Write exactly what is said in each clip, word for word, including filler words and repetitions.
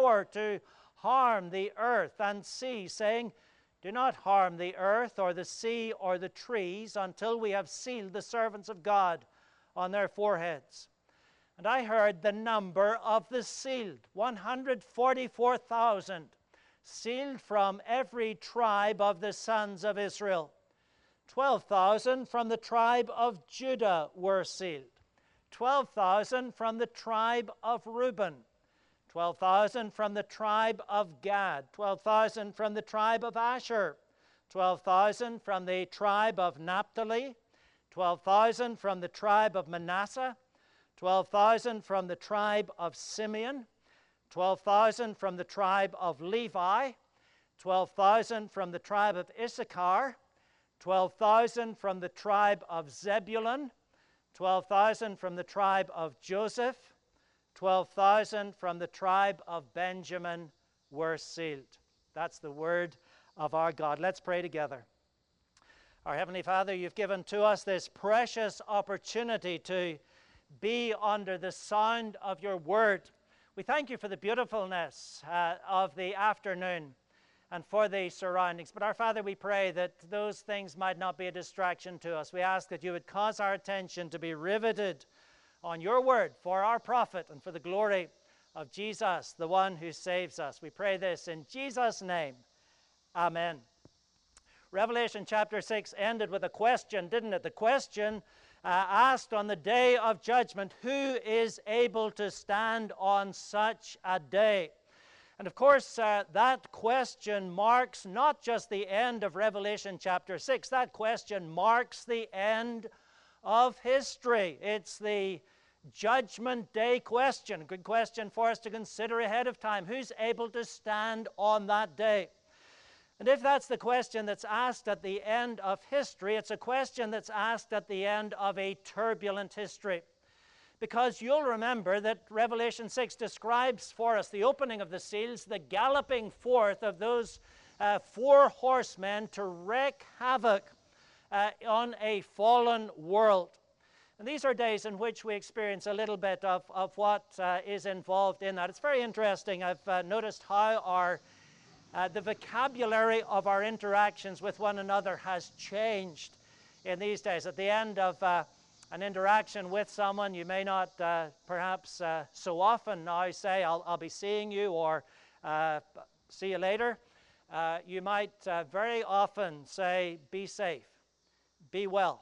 power to harm the earth and sea, saying, do not harm the earth or the sea or the trees until we have sealed the servants of God on their foreheads. And I heard the number of the sealed, one hundred forty-four thousand, sealed from every tribe of the sons of Israel. twelve thousand from the tribe of Judah were sealed. twelve thousand from the tribe of Reuben. twelve thousand from the tribe of Gad. twelve thousand from the tribe of Asher. twelve thousand from the tribe of Naphtali. twelve thousand from the tribe of Manasseh. twelve thousand from the tribe of Simeon. twelve thousand from the tribe of Levi. twelve thousand from the tribe of Issachar. twelve thousand from the tribe of Zebulun. twelve thousand from the tribe of Joseph. twelve thousand from the tribe of Benjamin were sealed. That's the word of our God. Let's pray together. Our Heavenly Father, you've given to us this precious opportunity to be under the sound of your word. We thank you for the beautifulness uh, of the afternoon and for the surroundings. But our Father, we pray that those things might not be a distraction to us. We ask that you would cause our attention to be riveted on your word for our profit and for the glory of Jesus, the one who saves us. We pray this in Jesus' name. Amen. Revelation chapter six ended with a question, didn't it? The question uh, asked on the day of judgment, who is able to stand on such a day? And of course, uh, that question marks not just the end of Revelation chapter six. That question marks the end of history. It's the Judgment Day question. A good question for us to consider ahead of time. Who's able to stand on that day? And if that's the question that's asked at the end of history, it's a question that's asked at the end of a turbulent history. Because you'll remember that Revelation six describes for us the opening of the seals, the galloping forth of those uh, four horsemen to wreak havoc uh, on a fallen world. And these are days in which we experience a little bit of, of what uh, is involved in that. It's very interesting. I've uh, noticed how our Uh, the vocabulary of our interactions with one another has changed in these days. At the end of uh, an interaction with someone, you may not uh, perhaps uh, so often now say, I'll, I'll be seeing you, or uh, see you later. Uh, you might uh, very often say, be safe, be well,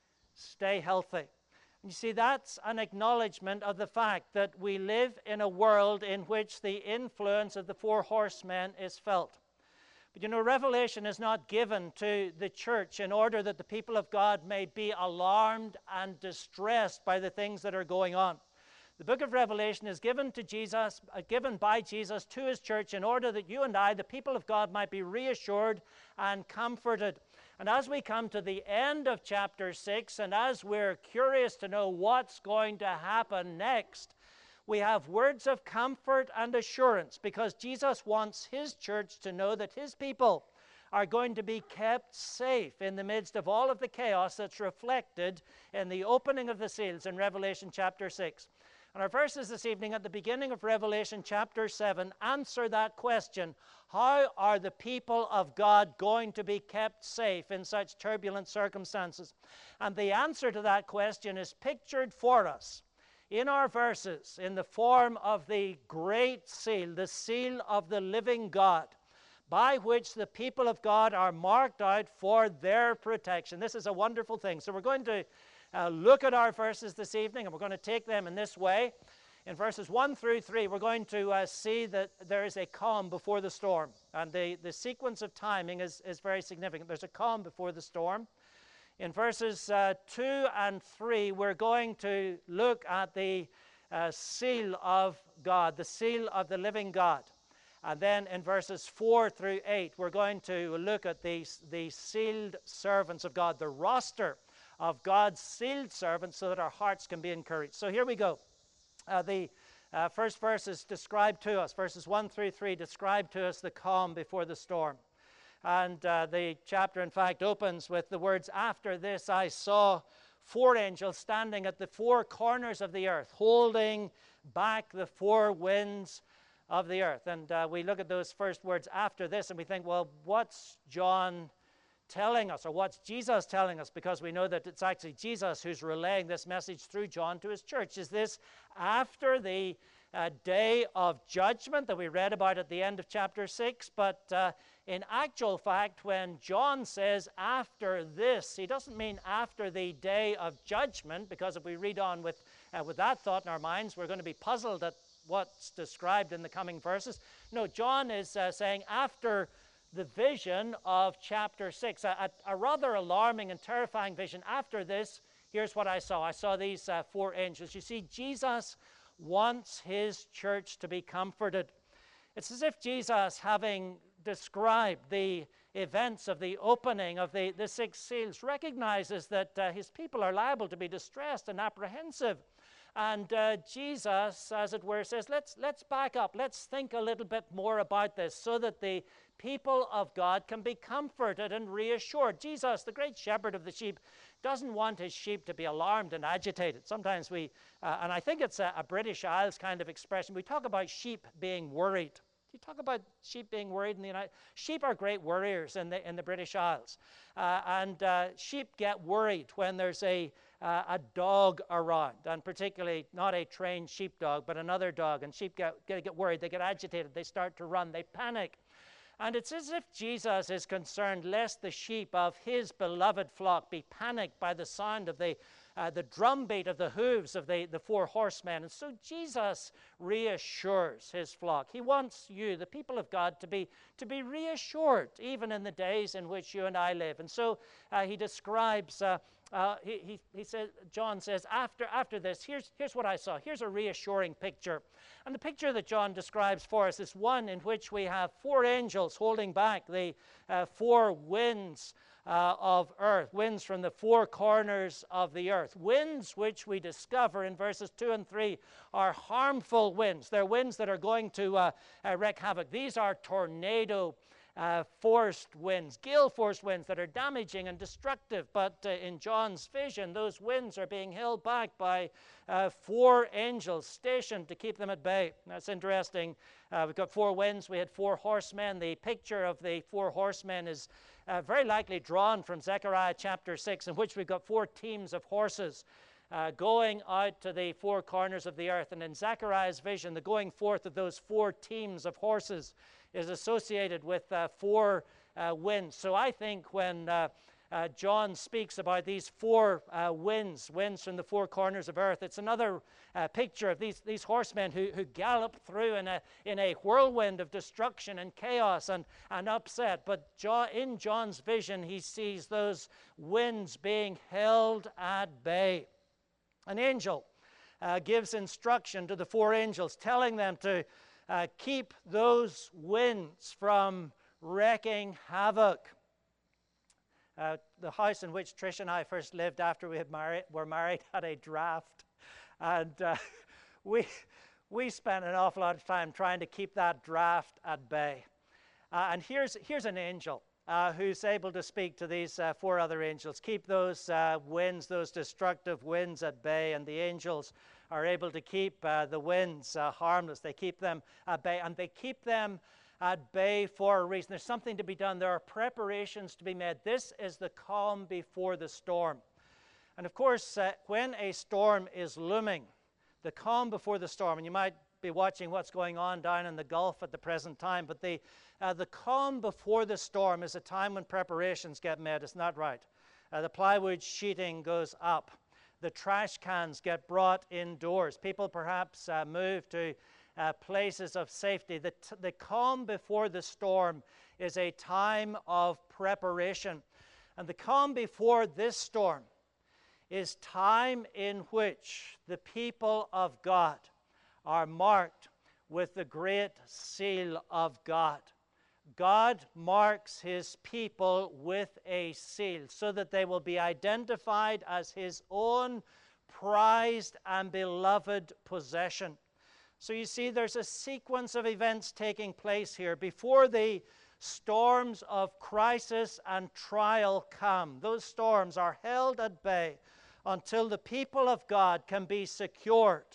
stay healthy. You see, that's an acknowledgement of the fact that we live in a world in which the influence of the four horsemen is felt. But you know, Revelation is not given to the church in order that the people of God may be alarmed and distressed by the things that are going on. The book of Revelation is given to Jesus, uh, given by Jesus to his church in order that you and I, the people of God, might be reassured and comforted. And as we come to the end of chapter six, and as we're curious to know what's going to happen next, we have words of comfort and assurance, because Jesus wants his church to know that his people are going to be kept safe in the midst of all of the chaos that's reflected in the opening of the seals in Revelation chapter six. And our verses this evening at the beginning of Revelation chapter seven answer that question. How are the people of God going to be kept safe in such turbulent circumstances? And the answer to that question is pictured for us in our verses in the form of the great seal, the seal of the living God, by which the people of God are marked out for their protection. This is a wonderful thing. So we're going to Uh, look at our verses this evening, and we're going to take them in this way. In verses one through three, we're going to uh, see that there is a calm before the storm. And the, the sequence of timing is, is very significant. There's a calm before the storm. In verses uh, two and three, we're going to look at the uh, seal of God, the seal of the living God. And then in verses four through eight, we're going to look at the, the sealed servants of God, the roster of God's sealed servants, so that our hearts can be encouraged. So here we go. Uh, the uh, first verses describe to us, verses one through three, describe to us the calm before the storm. And uh, the chapter, in fact, opens with the words, "After this I saw four angels standing at the four corners of the earth, holding back the four winds of the earth. And uh, we look at those first words, after this, and we think, well, what's John telling us, or what's Jesus telling us? Because we know that it's actually Jesus who's relaying this message through John to his church. Is this after the uh, day of judgment that we read about at the end of chapter six? But uh, in actual fact, when John says after this, he doesn't mean after the day of judgment, because if we read on with, uh, with that thought in our minds, we're going to be puzzled at what's described in the coming verses. No, John is uh, saying after the vision of chapter six, a, a, a rather alarming and terrifying vision. After this, here's what I saw. I saw these uh, four angels. You see, Jesus wants his church to be comforted. It's as if Jesus, having described the events of the opening of the, the six seals, recognizes that uh, his people are liable to be distressed and apprehensive. And uh, Jesus, as it were, says, let's, let's back up. Let's think a little bit more about this so that the people of God can be comforted and reassured. Jesus, the great shepherd of the sheep, doesn't want his sheep to be alarmed and agitated. Sometimes we, uh, and I think it's a, a British Isles kind of expression, we talk about sheep being worried. You talk about sheep being worried in the United States. Sheep are great worriers in the, in the British Isles. Uh, and uh, sheep get worried when there's a Uh, a dog around, and particularly not a trained sheepdog, but another dog, and sheep get, get, get worried, they get agitated, they start to run, they panic. And it's as if Jesus is concerned lest the sheep of his beloved flock be panicked by the sound of the, uh, the drumbeat of the hooves of the, the four horsemen. And so Jesus reassures his flock. He wants you, the people of God, to be, to be reassured, even in the days in which you and I live. And so uh, he describes uh, Uh, he, he, he says, John says, after, after this, here's, here's what I saw. Here's a reassuring picture. And the picture that John describes for us is one in which we have four angels holding back the uh, four winds uh, of earth, winds from the four corners of the earth. Winds which we discover in verses two and three are harmful winds. They're winds that are going to uh, uh, wreak havoc. These are tornado Uh, forced winds, gale-forced winds that are damaging and destructive. But uh, in John's vision, those winds are being held back by uh, four angels stationed to keep them at bay. That's interesting. Uh, we've got four winds. We had four horsemen. The picture of the four horsemen is uh, very likely drawn from Zechariah chapter six, in which we've got four teams of horses Uh, going out to the four corners of the earth. And in Zechariah's vision, the going forth of those four teams of horses is associated with uh, four uh, winds. So I think when uh, uh, John speaks about these four uh, winds, winds from the four corners of earth, it's another uh, picture of these, these horsemen who, who gallop through in a, in a whirlwind of destruction and chaos and, and upset. But John, in John's vision, he sees those winds being held at bay. An angel uh, gives instruction to the four angels, telling them to uh, keep those winds from wreaking havoc. Uh, the house in which Trish and I first lived after we had married, were married had a draft, and uh, we we spent an awful lot of time trying to keep that draft at bay. Uh, and here's here's an angel Uh, who's able to speak to these uh, four other angels. Keep those uh, winds, those destructive winds at bay. And the angels are able to keep uh, the winds uh, harmless. They keep them at bay, and they keep them at bay for a reason. There's something to be done. There are preparations to be made. This is the calm before the storm. And of course, uh, when a storm is looming, the calm before the storm, and you might be watching what's going on down in the Gulf at the present time, but the, uh, the calm before the storm is a time when preparations get made. It's not right. Uh, the plywood sheeting goes up. The trash cans get brought indoors. People perhaps uh, move to uh, places of safety. The, t- the calm before the storm is a time of preparation. And the calm before this storm is time in which the people of God are marked with the great seal of God. God marks his people with a seal so that they will be identified as his own prized and beloved possession. So you see, there's a sequence of events taking place here. Before the storms of crisis and trial come, those storms are held at bay until the people of God can be secured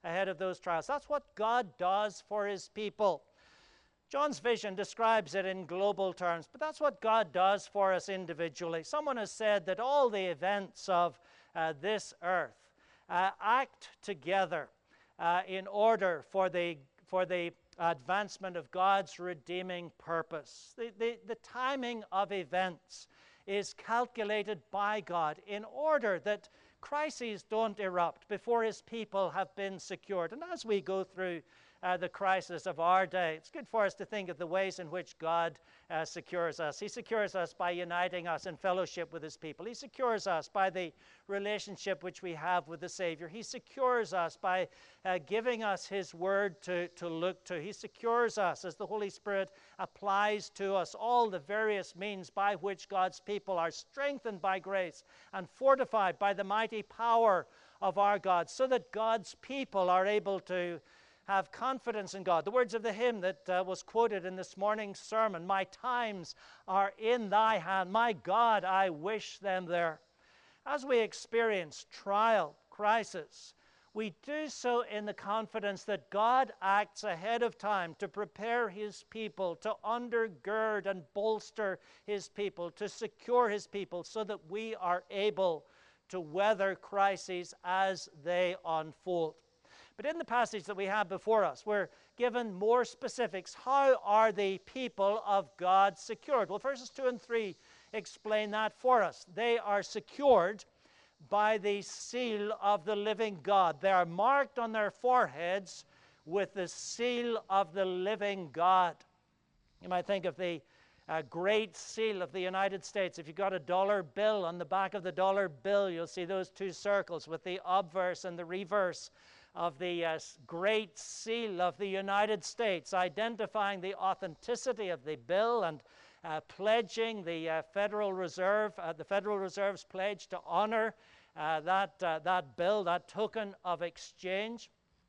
ahead of those trials. That's what God does for his people. John's vision describes it in global terms, but that's what God does for us individually. Someone has said that all the events of uh, this earth uh, act together uh, in order for the, for the advancement of God's redeeming purpose. The, the, the timing of events is calculated by God in order that crises don't erupt before his people have been secured. And as we go through uh, the crisis of our day, it's good for us to think of the ways in which God uh, secures us. He secures us by uniting us in fellowship with his people. He secures us by the relationship which we have with the Savior. He secures us by uh, giving us his word to, to look to. He secures us as the Holy Spirit applies to us all the various means by which God's people are strengthened by grace and fortified by the mighty power of our God, so that God's people are able to have confidence in God. The words of the hymn that uh, was quoted in this morning's sermon, "My times are in thy hand, my God, I wish them there." As we experience trial, crisis, we do so in the confidence that God acts ahead of time to prepare his people, to undergird and bolster his people, to secure his people, so that we are able to weather crises as they unfold. But in the passage that we have before us, we're given more specifics. How are the people of God secured? Well, verses two and three explain that for us. They are secured by the seal of the living God. They are marked on their foreheads with the seal of the living God. You might think of the uh, Great Seal of the United States. If you've got a dollar bill, on the back of the dollar bill, you'll see those two circles with the obverse and the reverse of the uh, Great Seal of the United States, identifying the authenticity of the bill and uh, pledging the uh, Federal Reserve, uh, the Federal Reserve's pledge to honor uh, that, uh, that bill, that token of exchange.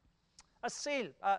A seal. Uh,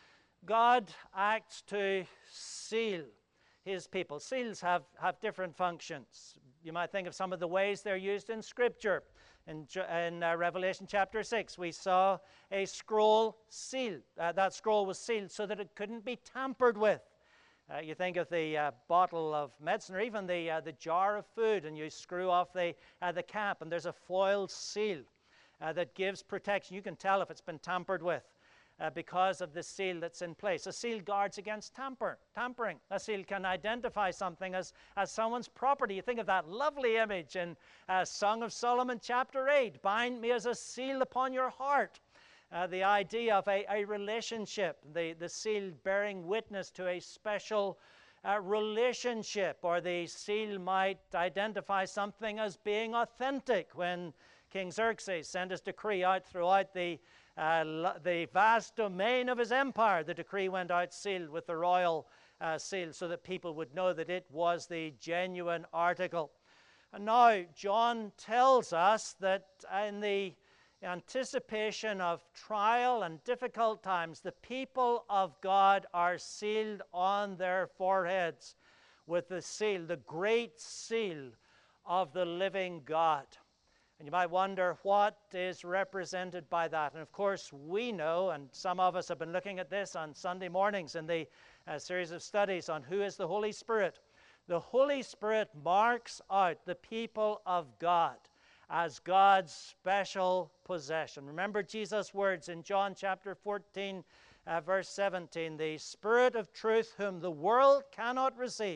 God acts to seal his people. Seals have, have different functions. You might think of some of the ways they're used in Scripture. In, in uh, Revelation chapter six, we saw a scroll sealed. Uh, that scroll was sealed so that it couldn't be tampered with. Uh, you think of the uh, bottle of medicine, or even the, uh, the jar of food, and you screw off the, uh, the cap, and there's a foil seal uh, that gives protection. You can tell if it's been tampered with uh, because of the seal that's in place. A seal guards against tamper, tampering. A seal can identify something as, as someone's property. You think of that lovely image in uh, Song of Solomon chapter eight, "Bind me as a seal upon your heart." Uh, the idea of a, a relationship, the, the seal bearing witness to a special uh, relationship, or the seal might identify something as being authentic. When King Xerxes sent his decree out throughout the, uh, the vast domain of his empire, the decree went out sealed with the royal uh, seal, so that people would know that it was the genuine article. And now John tells us that in the anticipation of trial and difficult times, the people of God are sealed on their foreheads with the seal, the great seal of the living God. And you might wonder what is represented by that. And of course, we know, and some of us have been looking at this on Sunday mornings in the uh, series of studies on who is the Holy Spirit. The Holy Spirit marks out the people of God as God's special possession. Remember Jesus' words in John chapter fourteen, uh, verse seventeen, "The Spirit of truth, whom the world cannot receive,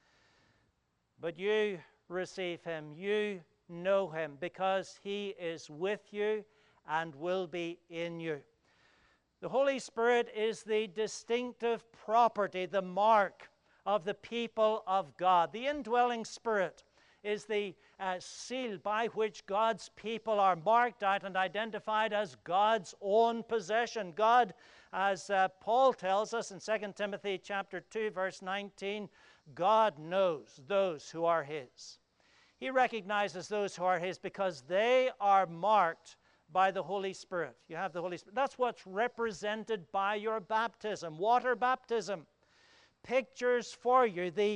but you receive him, you know him, because he is with you and will be in you." The Holy Spirit is the distinctive property, the mark of the people of God. The indwelling Spirit is the uh, seal by which God's people are marked out and identified as God's own possession. God, as uh, Paul tells us in Second Timothy chapter two, verse nineteen, God knows those who are his. He recognizes those who are his because they are marked by the Holy Spirit. You have the Holy Spirit. That's what's represented by your baptism. Water baptism pictures for you the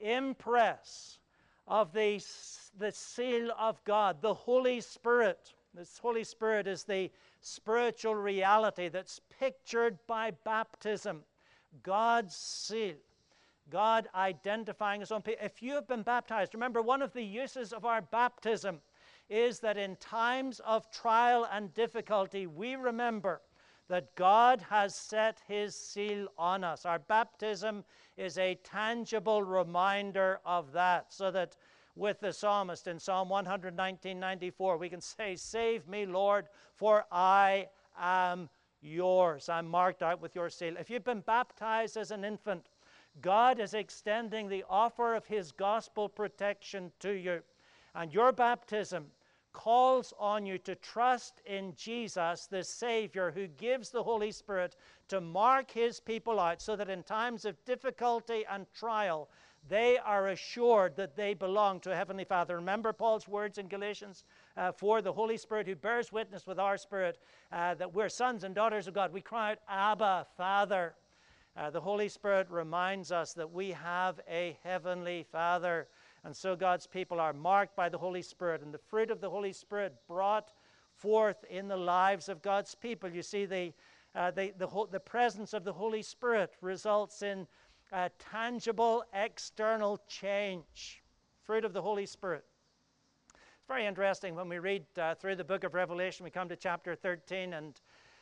impress of the, the seal of God, the Holy Spirit. This Holy Spirit is the spiritual reality that's pictured by baptism. God's seal. God identifying his own people. If you have been baptized, remember one of the uses of our baptism is that in times of trial and difficulty, we remember that God has set his seal on us. Our baptism is a tangible reminder of that, so that with the psalmist in Psalm one nineteen ninety-four, we can say, "Save me, Lord, for I am yours." I'm marked out with your seal. If you've been baptized as an infant, God is extending the offer of his gospel protection to you. And your baptism calls on you to trust in Jesus, the Savior, who gives the Holy Spirit to mark his people out so that in times of difficulty and trial, they are assured that they belong to a Heavenly Father. Remember Paul's words in Galatians uh, four, the Holy Spirit who bears witness with our spirit uh, that we're sons and daughters of God. We cry out, "Abba, Father." Uh, the Holy Spirit reminds us that we have a Heavenly Father. And so God's people are marked by the Holy Spirit, and the fruit of the Holy Spirit brought forth in the lives of God's people. You see, the, uh, the, the, the presence of the Holy Spirit results in a tangible external change. Fruit of the Holy Spirit. It's very interesting when we read uh, through the book of Revelation. We come to chapter thirteen, and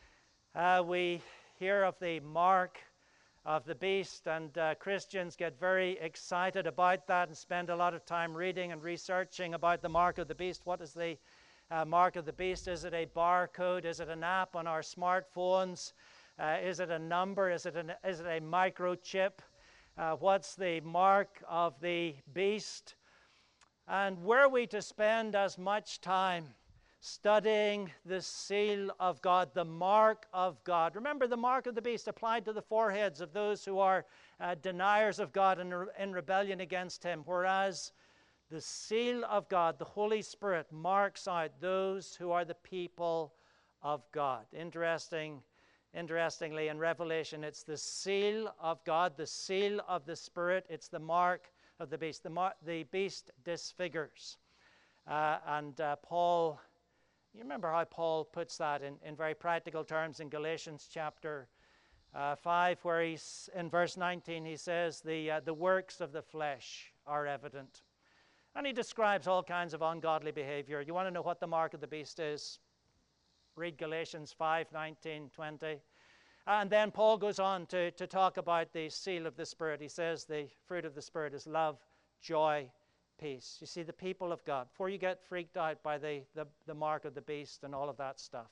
uh, we hear of the mark of the beast, and uh, Christians get very excited about that and spend a lot of time reading and researching about the mark of the beast. What is the uh, mark of the beast? Is it a barcode? Is it an app on our smartphones? Uh, is it a number? Is it, an, is it a microchip? Uh, what's the mark of the beast? And were we to spend as much time studying the seal of God, the mark of God. Remember, the mark of the beast applied to the foreheads of those who are uh, deniers of God and in, in rebellion against him, whereas the seal of God, the Holy Spirit, marks out those who are the people of God. Interesting, interestingly, in Revelation, it's the seal of God, the seal of the Spirit. It's the mark of the beast. The, mar- the beast disfigures. Uh, and uh, Paul... You remember how Paul puts that in, in very practical terms in Galatians chapter uh, five, where he's in verse nineteen, he says, the, uh, the works of the flesh are evident. And he describes all kinds of ungodly behavior. You want to know what the mark of the beast is? Read Galatians five, nineteen, twenty. And then Paul goes on to, to talk about the seal of the Spirit. He says the fruit of the Spirit is love, joy, peace. You see, the people of God, before you get freaked out by the, the, the mark of the beast and all of that stuff,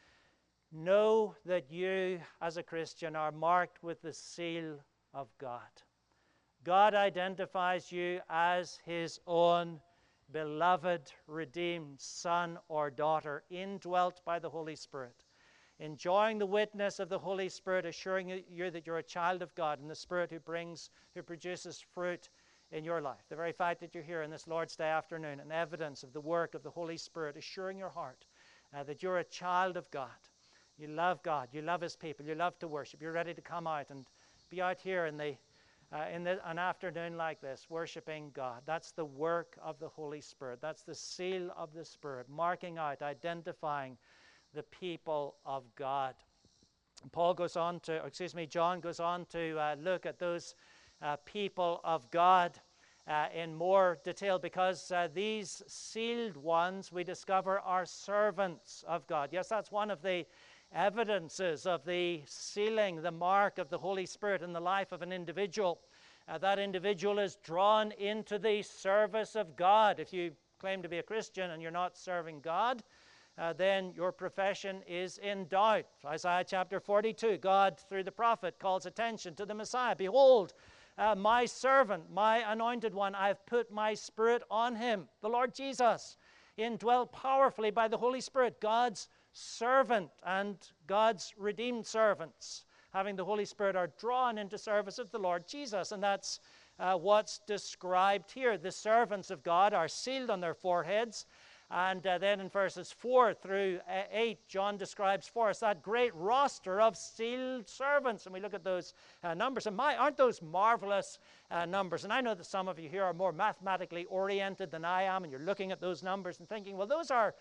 know that you as a Christian are marked with the seal of God. God identifies you as his own beloved, redeemed son or daughter, indwelt by the Holy Spirit, enjoying the witness of the Holy Spirit, assuring you that you're a child of God, and the Spirit who brings, who produces fruit in your life. The very fact that you're here on this Lord's Day afternoon, an evidence of the work of the Holy Spirit, assuring your heart uh, that you're a child of God. You love God. You love his people. You love to worship. You're ready to come out and be out here in the uh, in the, an afternoon like this, worshiping God. That's the work of the Holy Spirit. That's the seal of the Spirit, marking out, identifying the people of God. Paul goes on to, or excuse me, John goes on to uh, look at those Uh, people of God uh, in more detail, because uh, these sealed ones, we discover, are servants of God. Yes, that's one of the evidences of the sealing, the mark of the Holy Spirit in the life of an individual. Uh, that individual is drawn into the service of God. If you claim to be a Christian and you're not serving God, uh, then your profession is in doubt. Isaiah chapter forty-two, God, through the prophet, calls attention to the Messiah. Behold, Uh, my servant, my anointed one, I have put my Spirit on him. The Lord Jesus, indwelt powerfully by the Holy Spirit, God's servant and God's redeemed servants, having the Holy Spirit, are drawn into service of the Lord Jesus. And that's uh, what's described here. The servants of God are sealed on their foreheads. And uh, then in verses four through eight, John describes for us that great roster of sealed servants. And we look at those uh, numbers. And my, aren't those marvelous uh, numbers? And I know that some of you here are more mathematically oriented than I am, and you're looking at those numbers and thinking, well, those are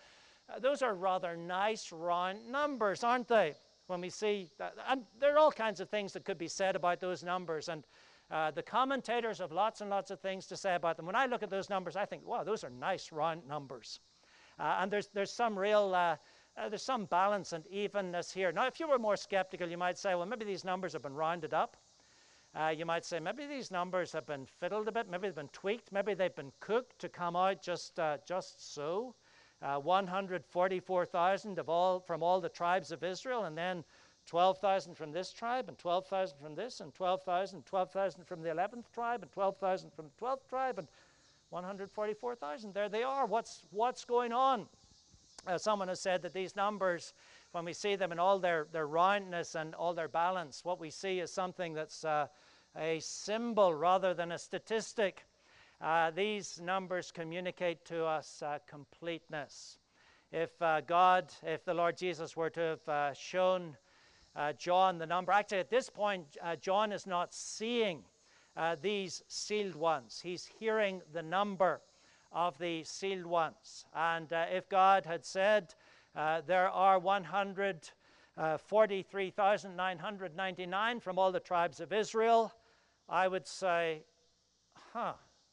Uh, those are rather nice round numbers, aren't they? When we see, that, and there are all kinds of things that could be said about those numbers, and uh, the commentators have lots and lots of things to say about them. When I look at those numbers, I think, wow, those are nice round numbers. Uh, and there's, there's some real, uh, uh, there's some balance and evenness here. Now, if you were more skeptical, you might say, well, maybe these numbers have been rounded up. Uh, you might say, maybe these numbers have been fiddled a bit, maybe they've been tweaked, maybe they've been cooked to come out just, uh, just so. Uh, one hundred forty-four thousand of all, from all the tribes of Israel, and then twelve thousand from this tribe, and twelve thousand from this, and twelve thousand, twelve thousand from the eleventh tribe, and twelve thousand from the twelfth tribe, and one hundred forty-four thousand. There they are. What's, what's going on? Uh, someone has said that these numbers, when we see them in all their, their roundness and all their balance, what we see is something that's uh, a symbol rather than a statistic. Uh, these numbers communicate to us uh, completeness. If uh, God, if the Lord Jesus were to have uh, shown uh, John the number, actually at this point, uh, John is not seeing uh, these sealed ones. He's hearing the number of the sealed ones. And uh, if God had said uh, there are one hundred forty-three thousand nine hundred ninety-nine from all the tribes of Israel, I would say, huh,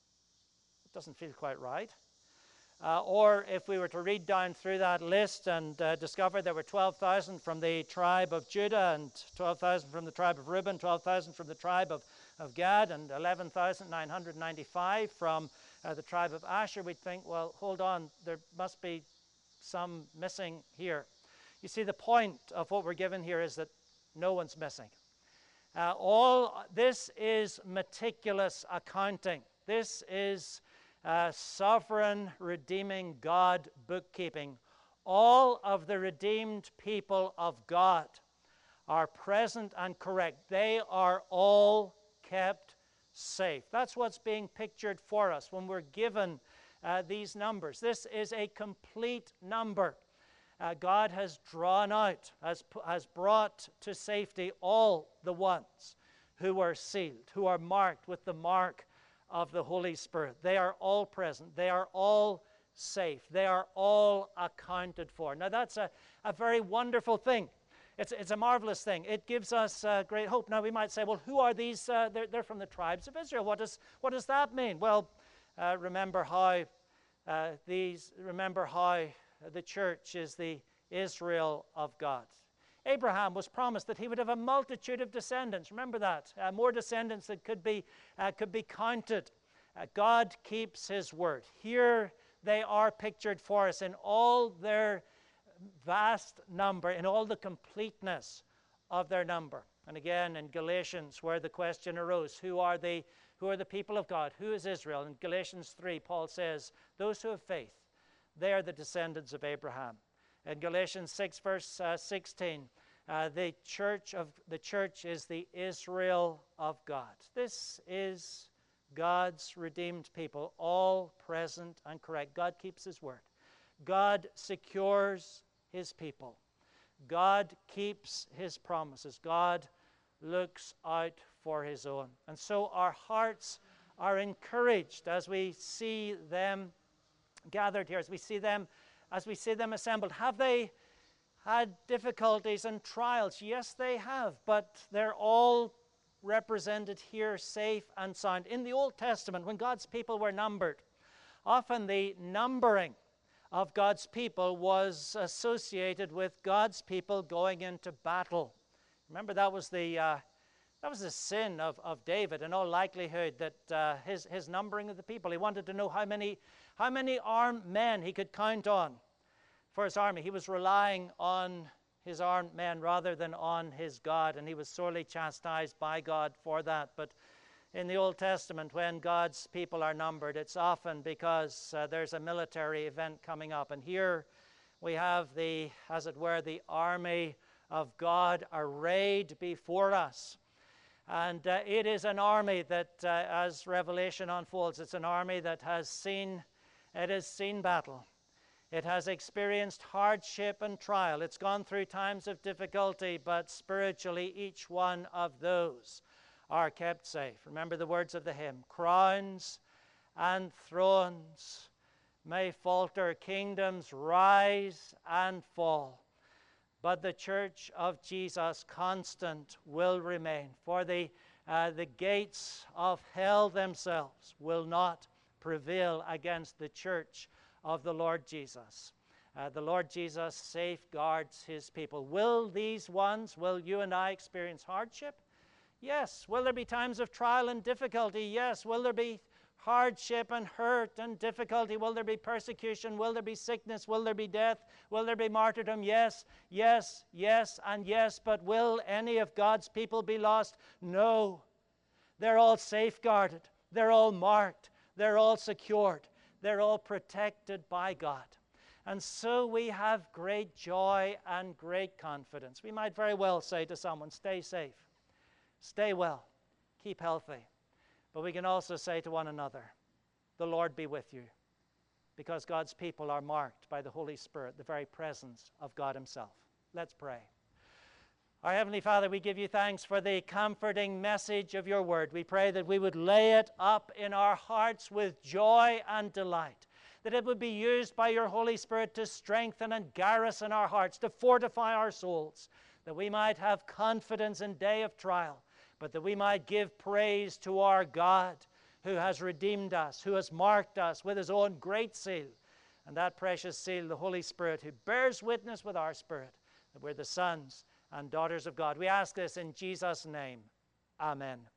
doesn't feel quite right. Uh, or if we were to read down through that list and uh, discover there were twelve thousand from the tribe of Judah, and twelve thousand from the tribe of Reuben, twelve thousand from the tribe of, of Gad, and eleven thousand nine hundred ninety-five from uh, the tribe of Asher, we'd think, well, hold on, there must be some missing here. You see, the point of what we're given here is that no one's missing. Uh, all this is meticulous accounting. This is Uh, sovereign, redeeming God bookkeeping. All of the redeemed people of God are present and correct. They are all kept safe. That's what's being pictured for us when we're given uh, these numbers. This is a complete number. Uh, God has drawn out, has, has brought to safety all the ones who are sealed, who are marked with the mark of the Holy Spirit. They are all present. They are all safe. They are all accounted for. Now that's a, a very wonderful thing. It's, it's a marvelous thing. It gives us uh, great hope. Now we might say, well, who are these? Uh, they're, they're from the tribes of Israel. What does, what does that mean? Well, uh, remember how uh, these, remember how the church is the Israel of God. Abraham was promised that he would have a multitude of descendants. Remember that. Uh, more descendants that could be, uh, could be counted. Uh, God keeps his word. Here they are pictured for us in all their vast number, in all the completeness of their number. And again in Galatians, where the question arose, who are the, who are the people of God? Who is Israel? In Galatians three, Paul says, those who have faith, they are the descendants of Abraham. In Galatians six, verse uh, sixteen, uh, the church of the church is the Israel of God. This is God's redeemed people, all present and correct. God keeps his word. God secures his people. God keeps his promises. God looks out for his own. And so our hearts are encouraged as we see them gathered here, as we see them As we see them assembled. Have they had difficulties and trials? Yes, they have, but they're all represented here safe and sound. In the Old Testament, when God's people were numbered, often the numbering of God's people was associated with God's people going into battle. Remember, that was the uh, that was the sin of, of David, in all likelihood, that uh, his, his numbering of the people. He wanted to know how many How many armed men he could count on for his army. He was relying on his armed men rather than on his God, and he was sorely chastised by God for that. But in the Old Testament, when God's people are numbered, it's often because uh, there's a military event coming up. And here we have the, as it were, the army of God arrayed before us. And uh, it is an army that, uh, as Revelation unfolds, it's an army that has seen It has seen battle. It has experienced hardship and trial. It's gone through times of difficulty, but spiritually each one of those are kept safe. Remember the words of the hymn, crowns and thrones may falter, kingdoms rise and fall, but the church of Jesus constant will remain. For the, uh, the gates of hell themselves will not prevail against the church of the Lord Jesus. Uh, the Lord Jesus safeguards his people. Will these ones, will you and I experience hardship? Yes. Will there be times of trial and difficulty? Yes. Will there be hardship and hurt and difficulty? Will there be persecution? Will there be sickness? Will there be death? Will there be martyrdom? Yes, yes, yes, and yes. But will any of God's people be lost? No. They're all safeguarded. They're all marked. They're all secured. They're all protected by God. And so we have great joy and great confidence. We might very well say to someone, stay safe, stay well, keep healthy. But we can also say to one another, the Lord be with you, because God's people are marked by the Holy Spirit, the very presence of God himself. Let's pray. Our Heavenly Father, we give you thanks for the comforting message of your word. We pray that we would lay it up in our hearts with joy and delight, that it would be used by your Holy Spirit to strengthen and garrison our hearts, to fortify our souls, that we might have confidence in day of trial, but that we might give praise to our God who has redeemed us, who has marked us with his own great seal, and that precious seal, the Holy Spirit, who bears witness with our spirit that we're the sons and daughters of God. We ask this in Jesus' name. Amen.